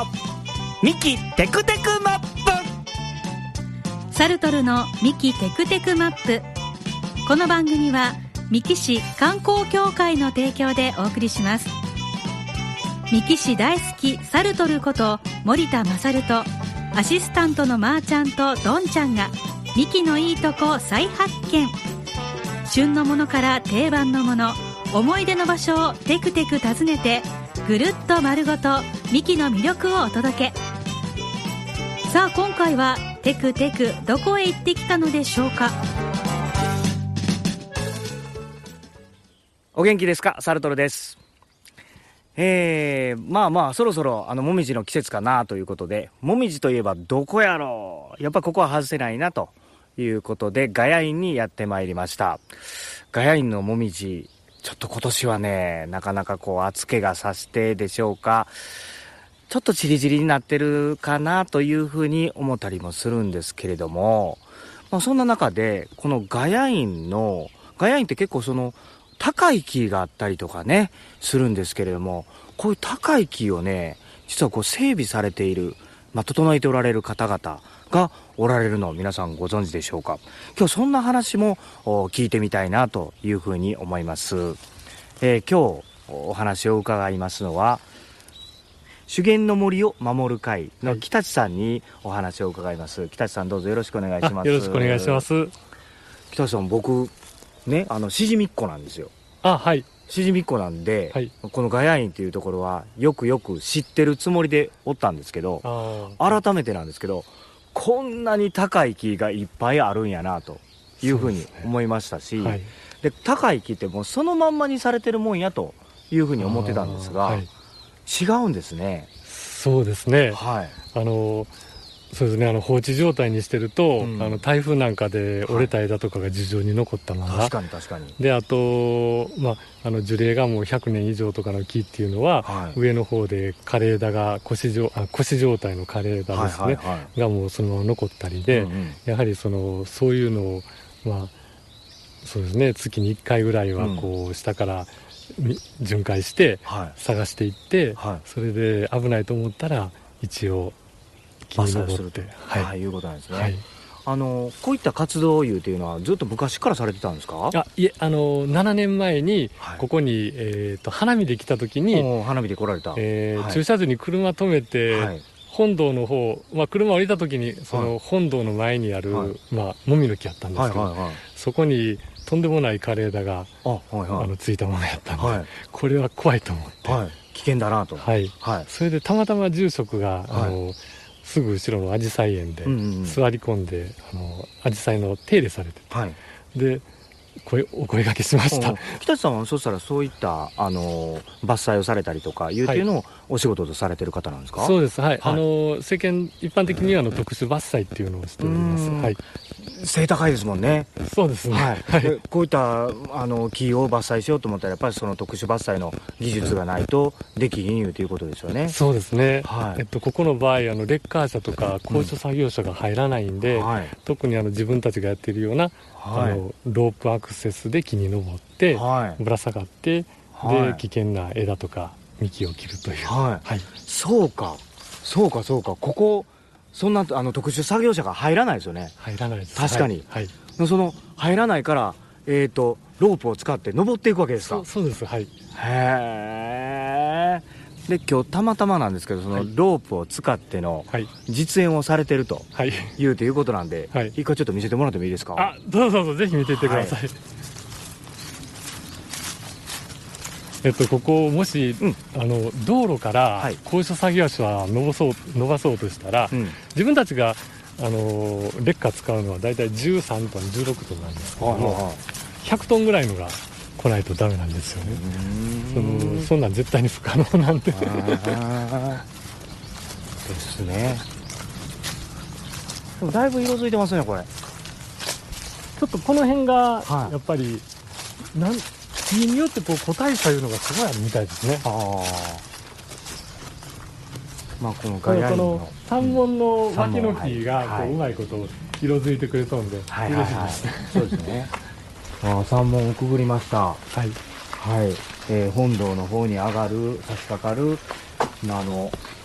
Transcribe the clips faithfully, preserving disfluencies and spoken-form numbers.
ミキテクテクマップ。 サルトルのミキテクテクマップ。この番組は三木市観光協会の提供でお送りします。三木市大好きサルトルこと森田勝とアシスタントのまーちゃんとどんちゃんがミキのいいとこ再発見。旬のものから定番のもの、思い出の場所をテクテク訪ねてぐるっと丸ごとミキの魅力をお届け。さあ今回はテクテクどこへ行ってきたのでしょうか。 お元気ですか？サルトルです。えー、まあまあそろそろあのもみじの季節かなということで、もみじといえばどこやろう、やっぱここは外せないなということでガヤインにやってまいりました。ガヤインのもみじ、ちょっと今年はねなかなかこう厚気がさしてでしょうか、ちょっとチリチリになってるかなというふうに思ったりもするんですけれども、まあ、そんな中でこのガヤインのガヤインって結構その高い木があったりとかねするんですけれども、こういう高い木をね実はこう整備されている、まあ、整えておられる方々がおられるのを皆さんご存知でしょうか。今日そんな話も聞いてみたいなというふうに思います。えー、今日お話を伺いますのは修験の森を守る会の北地さんにお話を伺います。北地さんどうぞよろしくお願いします。 よろしくお願いします。 北地さん、僕ねあのしじみっこなんですよ。 あ、はい。 しじみっこなんで、 はい、 このガヤインっていうところはよくよく知ってるつもりでおったんですけど、改めてなんですけどこんなに高い木がいっぱいあるんやなというふうに思いましたし、で、ねはい、で高い木ってもうそのまんまにされてるもんやというふうに思ってたんですが、はい、違うんですね。 そうですね、 はい、 あのそうですね、あの放置状態にしてると、うん、あの台風なんかで折れた枝とかが地上に残ったまま、 はい、確かに確かに。 であと、まあ、あの樹齢がもうひゃくねん以上とかの木っていうのは、はい、上の方で枯れ枝が腰状、あ腰状態の枯れ枝ですね、はいはいはい、がもうそのまま残ったりで、うんうん、やはりそのそういうのを、まあ、そうですね、月にいっかいぐらいはこう、うん、下から巡回して探していって、はいはい、それで危ないと思ったら一応伐採すると、はいはい、いうことなんですね。はい、あのこういった活動いうというのはずっと昔からされてたんですか？ あ、いえ、あのななねんまえにここに、はい、えー、と花見で来た時に花見で来られた、 えーはい、駐車場に車止めて、はい、本堂の方、まあ、車降りた時にその本堂の前にある、はい、まあ、もみの木やったんですけど、はいはいはい、そこにとんでもない枯れ枝があ、はいはい、あのついたものやったんで、はい、これは怖いと思って、はい、 危険だなと、 はいはい、それでたまたま住職が、あの、はい、すぐ後ろのアジサイ園で座り込んで、うんうん、あのアジサイの手入れされてて、はい、で声お声掛けしました。 北地さんはそしたらそういったあの伐採をされたりとかいうっていうのをお仕事とされてる方なんですか？ はい、そうです、はい、はい、あの世間一般的にはあの特殊伐採っていうのをしております。はい、 背高いですもんね。 そうですね、 はい、こういったあの木を伐採しようと思ったらやっぱりその特殊伐採の技術がないとできひんいうということですよね。 そうですね、はい、えっと、ここの場合あのレッカー車とか高所作業車が入らないんで、うん、はい、特にあの自分たちがやっているような、はい、あのロープアクセスで木に登って、はい、ぶら下がって、はい、で危険な枝とか幹を切るという、 はいはい、そうかそうかそうか、ここそんなあの特殊作業車が入らないですよね。 入らないです。 確かに、 はいはい、その入らないから、えーと、ロープを使って登っていくわけですか？ そう、そうです。はい。 へー。で今日たまたまなんですけどそのロープを使っての実演をされてるという、ということなんで、はい、一回ちょっと見せてもらってもいいですか？ あ、どうぞどうぞ、ぜひ見ていってください。はい、えっと、ここもし、うん、あの道路から高所作業車は伸ばそう、伸ばそうとしたら、うん、自分たちがあのレッカー使うのはだいたいじゅうさんトンじゅうろくトンなんですけども、はいはい、ひゃくトンぐらいのが来ないとダメなんですよね。そのそんなん絶対に不可能なんでですね。でもだいぶ色づいてますねこれ。 ちょっとこの辺がやっぱり、はい、なん木によってこう個体差いうのがすごいあるみたいですね。あまあこのガヤインの三門の脇の木がこう、はい、うまいこと色づいてくれそうで嬉しいです、はいはいはい、 そうですね。あ三門をくぐりました。はい、はい、えー、本堂の方に上がる差し掛かるあの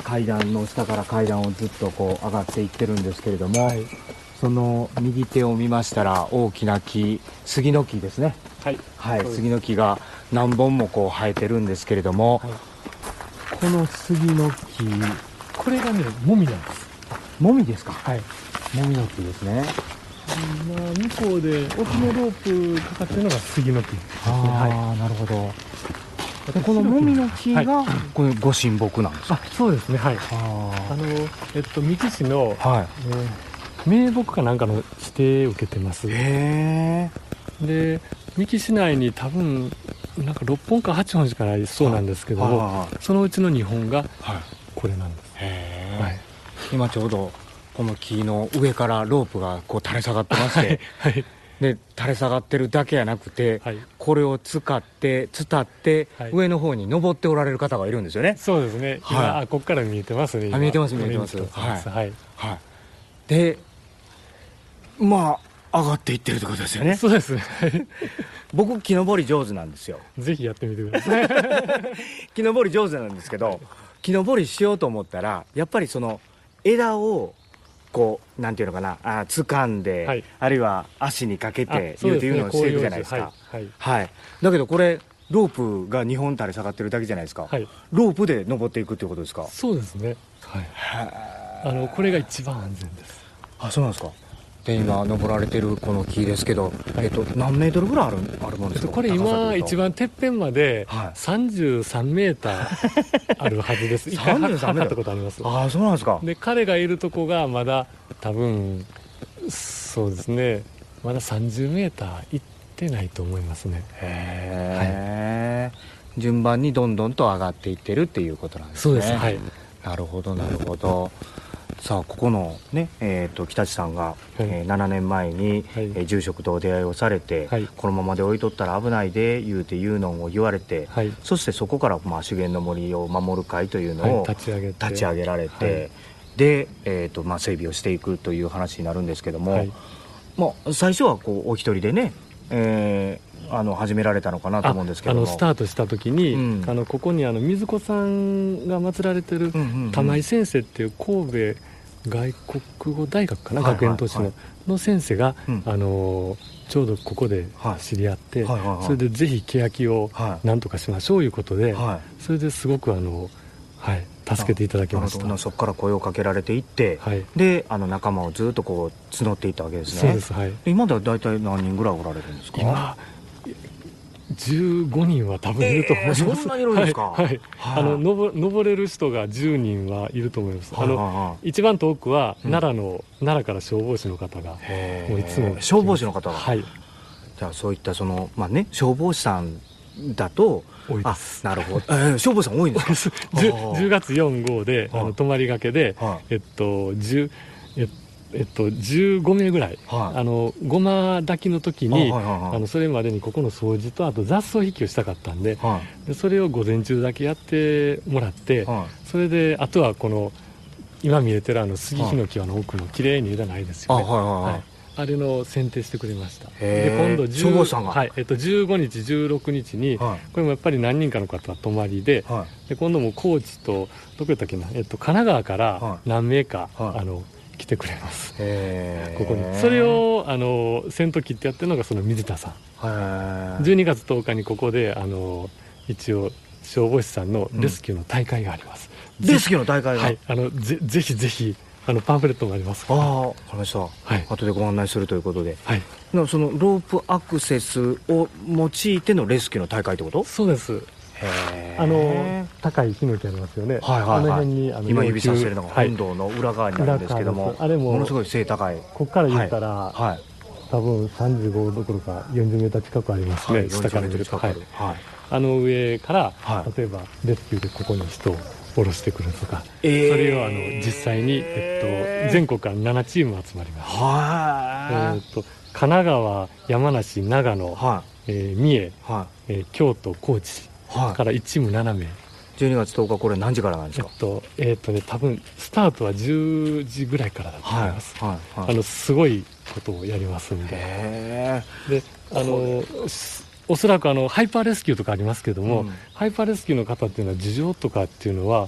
階段の下から階段をずっとこう上がっていってるんですけれども、はい、その右手を見ましたら大きな木、杉の木ですね。はい、はい、杉の木が何本もこう生えてるんですけれども、はい、この杉の木、 これがね、もみなんです。 もみですか。 はい、 もみの木ですね。 まあ、向こうで奥のロープかかってるのが杉の木ですね。 ああ、はい、なるほど。でこのもみの木が、はい、これご神木なんですか。 あ、そうですね。はい。あのえっと三木市の、はい、えー、名木かなんかの指定を受けてます。へえ。で三木市内に多分なんかろっぽんかはっぽんしかないそうなんですけども、はいはい、そのうちのにほんがこれなんです。へえ。はい、 今ちょうどこの木の上からロープがこう垂れ下がってまして、はいはい、で垂れ下がってるだけじゃなくて、はい、これを使って伝って、はい、上の方に登っておられる方がいるんですよね。 そうですね。今、はい、ここから見えてますね。 あ、見えてます見えてます。はいはいはい。で、まあ上がっていってるってことですよね。 そうですね。 僕木登り上手なんですよ。 ぜひやってみてください。 木登り上手なんですけど、はい、木登りしようと思ったらやっぱりその枝をこうなんていうのかな、あ掴んで、はい、あるいは足にかけていうというのをしていくじゃないですか。はいはいはい、だけどこれロープがにほん垂れ下がってるだけじゃないですか。はい、ロープで登っていくっていうことですか。 そうですね。はい、あのこれが一番安全です。 あ、そうなんですか。で今登られてるこの木ですけど、はい、えっと、何メートルぐらいある、あるもんですか。 これ今一番てっぺんまでさんじゅうさんメーターあるはずです。一回測ったことあります。 ああ、そうなんですか。 で彼がいるとこがまだ多分そうですね、まださんじゅうメーター行ってないと思いますね。 へえ、はい、順番にどんどんと上がっていってるっていうことなんですね。 そうです。はい。 なるほどなるほど。さあここのね、えー、と北地さんが、はい、えー、ななねんまえに、はい、えー、住職とお出会いをされて、はい、このままで置いとったら危ないで言うて言うのを言われて、はい、そしてそこから、まあ、修験の森を守る会というのを、 はい、立ち上げて立ち上げられて、はい、で、えーとまあ、整備をしていくという話になるんですけども、はい、まあ、最初はこうお一人でね、えーあの始められたのかなと思うんですけども、 あのスタートした時に、うん、あのここにあの水子さんが祀られてる玉井先生っていう神戸外国語大学かな、はいはいはい、学園都市のの先生が、うん、あのちょうどここで知り合って、はいはいはいはい、それでぜひ欅をなんとかしましょういうことで、はい、それですごくあの、はい、助けていただきました。 そこから声をかけられていって、はい、であの仲間をずっとこう募っていったわけですね。 そうです、はい、 今では大体何人ぐらいおられるんですか。 今じゅうごにんは多分いると思います。えー、 そんなにいるんですか。 はいはい、あの登登れる人がじゅうにんはいると思います。はいはいはい、あの一番遠くは奈良の、うん、奈良から消防士の方がもういつも消防士の方が、 はい、 じゃあそういったその、まあね、消防士さんだと多いです。 あ、なるほど、えー、消防士さん多いんですか。 じゅうがつよん号であの泊まりがけで、はい、えっと10えっとえっと、じゅうごめいぐらい、はい、あのごま炊きの時に、あ、はいはいはい、あのそれまでにここの掃除とあと雑草引きをしたかったんで、はい、でそれを午前中だけやってもらって、はい、それであとはこの今見えてるあの杉ヒノキの奥のきれいに枝ないですよね、あ、はいはいはい、あれの剪定してくれました。で今度消防士さんが、 はい、えっと、じゅうごにちじゅうろくにちに、はい、これもやっぱり何人かの方泊まりで、はい、で今度も高知とどこやったっけな、えっと、神奈川から何名か、はい、あの来てくれます。ここにそれをあの先頭切ってやってるのがその水田さん。じゅうにがつとおかにここであの一応消防士さんのレスキューの大会があります。 うん、レスキューの大会が、 はい、あの ぜ, ぜひぜひあのパンフレットもありますから。 ああ、わかりました、はい、後でご案内するということで、はい、そのロープアクセスを用いてのレスキューの大会ってこと。 そうです。あの高いヒノキありますよね、 はいはいはい、あの辺にあの今指さしてるのが本堂の裏側になるんですけども、はい、あれもものすごい背高い、 ここから言ったら、はいはい、多分さんじゅうごどころかよんじゅうメーター近くありますね、はい、下から見ると、はい、はい、あの上から、はい、例えばレスキューでここに人を下ろしてくるとか、えー、それをあの実際に、えっと、全国からななチーム集まります。はい、えー、っと神奈川、山梨、長野、はい、えー、三重、はい、えー、京都、高知からいちチームななめい。 じゅうにがつとおかこれ何時からなんですか。 えっとえー、っとね多分スタートはじゅうじぐらいからだと思います。はいはいはい、あのすごいことをやりますんで。へであのおそらくあのハイパーレスキューとかありますけども、うん、ハイパーレスキューの方っていうのは事情とかっていうのは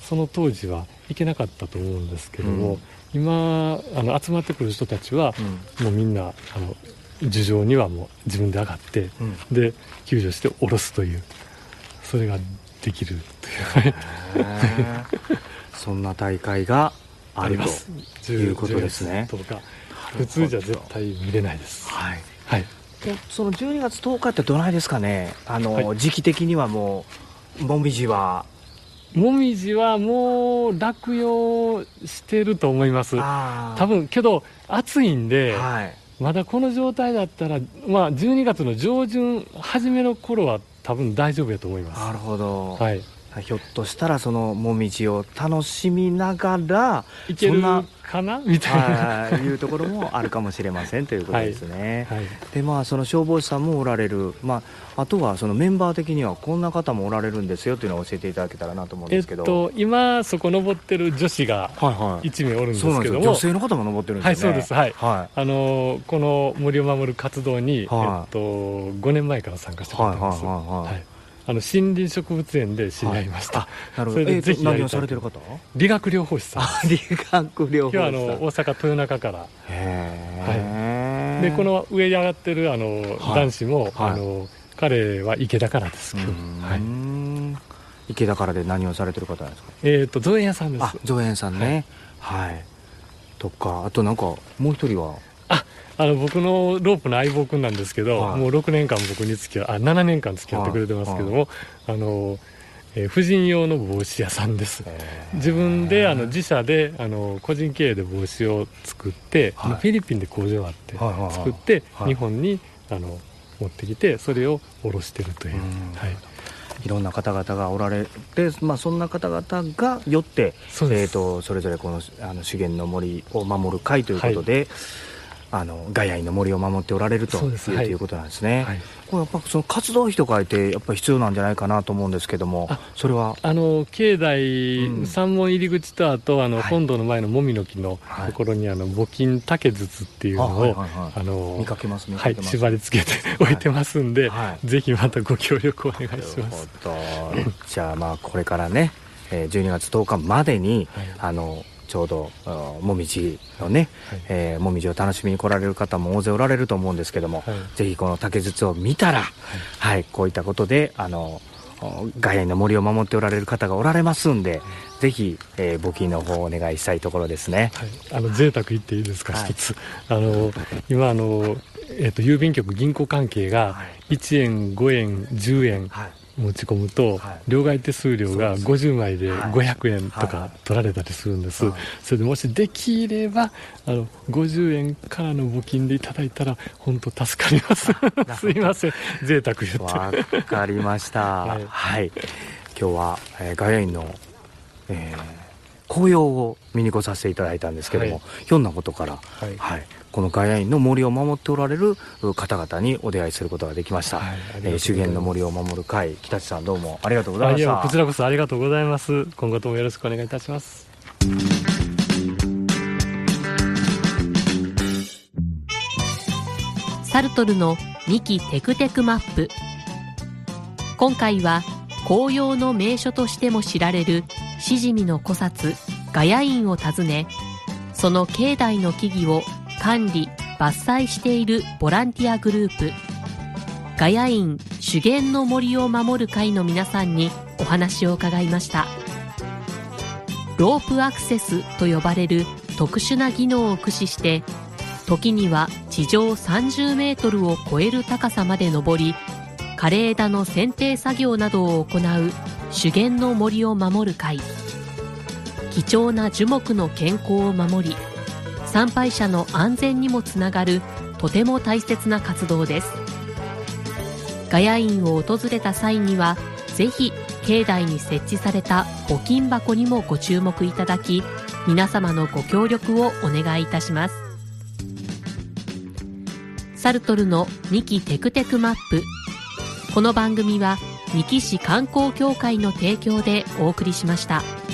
その当時は行けなかったと思うんですけども、うん、今あの集まってくる人たちは、うん、もうみんなあの樹上にはもう自分で上がって、うん、で救助して下ろすという、それができるというそんな大会があるということですね。 とか普通じゃ絶対見れないです。 はい、 はい、 そのじゅうにがつとおかってどないですかね、あの、 はい、 時期的にはもうもみじはもみじはもう落葉してると思います。多分けど暑いんで、はい、まだこの状態だったら、まあ、じゅうにがつの上旬初めの頃は多分大丈夫やと思います。 なるほど、 はい、 ひょっとしたらそのもみじを楽しみながらいけるかなみたいないうところもあるかもしれませんということですね。 はいはい、 でまあその消防士さんもおられる、まあ、あとはそのメンバー的にはこんな方もおられるんですよというのを教えていただけたらなと思うんですけど、 えっと、今そこ登ってる女子がいち名おるんですけども、はいはい、そうなんですよ、 女性の方も登ってるんですよね。 はい、そうです、はいはい、あのこの森を守る活動に、はい、えっと、ごねんまえから参加してくれてます。はいはいはいはい、あの森林植物園で知り合いました。 はい、なるほど。それでぜひやりたい。何をされてる方？ 理学療法士さん。 理学療法士さん。今日はあの大阪豊中から。 へー。 はい。でこの上に上がってるあの、はい、男子も、はい、あの彼は池田からです。はい。 池田からで何をされてる方なんですか？ えっと造園屋さんです。 あ、造園さんね。はい。はい、とかあとなんかもう一人は。 あ。あの僕のロープの相棒くんなんですけど、はい、もうろくねんかん僕に付き合うあななねんかん付き合ってくれてますけども、はいはい、あの、えー、婦人用の帽子屋さんです。自分であの自社であの個人経営で帽子を作って、はい、フィリピンで工場があって作って、はい、日本にあの持ってきてそれを卸してるという、はい、 いろんな方々がおられて、まあ、そんな方々がよって、そ, えー、とそれぞれこのあの資源の森を守る会ということで、はい、あのガヤイの森を守っておられるという、はい、いうことなんですね。はい、これやっぱその活動費とかってやっぱり必要なんじゃないかなと思うんですけども、それはあの境内、うん、山門入り口とあとあの、はい、本堂の前のもみの木のところにあの募金竹筒っていうのを、はいはいはい、あの見かけます見かけます、 はい、縛り付けて置いてますんで、はい、ぜひまたご協力お願いします。 じゃあまあこれからねじゅうにがつとおかまでに、はい、あのちょうどもみじのね、はい、えー、もみじを楽しみに来られる方も大勢おられると思うんですけども、はい、ぜひこの竹筒を見たら、はいはい、こういったことであのガヤイの森を守っておられる方がおられますんで、はい、ぜひ、えー、募金の方をお願いしたいところですね。 はい、あの贅沢言っていいですか、はい、一つあの今あの、えー、と郵便局銀行関係がいちえんごえんじゅうえん、はい、持ち込むと、はい、両替手数料がごじゅうまいでごひゃくえんとか取られたりするんです、はいはい、それでもしできればあのごじゅうえんからの募金でいただいたら本当助かりますすいません贅沢言ってわかりました、はいはい、今日は、えー、ガヤインの、えー、紅葉を見に来させていただいたんですけども、はい、ひょんなことから、はいはい、このガヤインの森を守っておられる方々にお出会いすることができました、はい、えー、資源の森を守る会、北地さんどうもありがとうございました。 こちらこそありがとうございます。今後ともよろしくお願いいたします。 サルトルのにきテクテクマップ、今回は紅葉の名所としても知られるしじみの古刹ガヤインを訪ね、その境内の木々を管理伐採しているボランティアグループガヤイン修験の森を守る会の皆さんにお話を伺いました。ロープアクセスと呼ばれる特殊な技能を駆使して、時には地上さんじゅうメートルを超える高さまで登り、枯れ枝の剪定作業などを行う修験の森を守る会。貴重な樹木の健康を守り、参拝者の安全にもつながるとても大切な活動です。ガヤインを訪れた際にはぜひ境内に設置された募金箱にもご注目いただき、皆様のご協力をお願いいたします。サルトルのにきテクテクマップ、この番組は三木市観光協会の提供でお送りしました。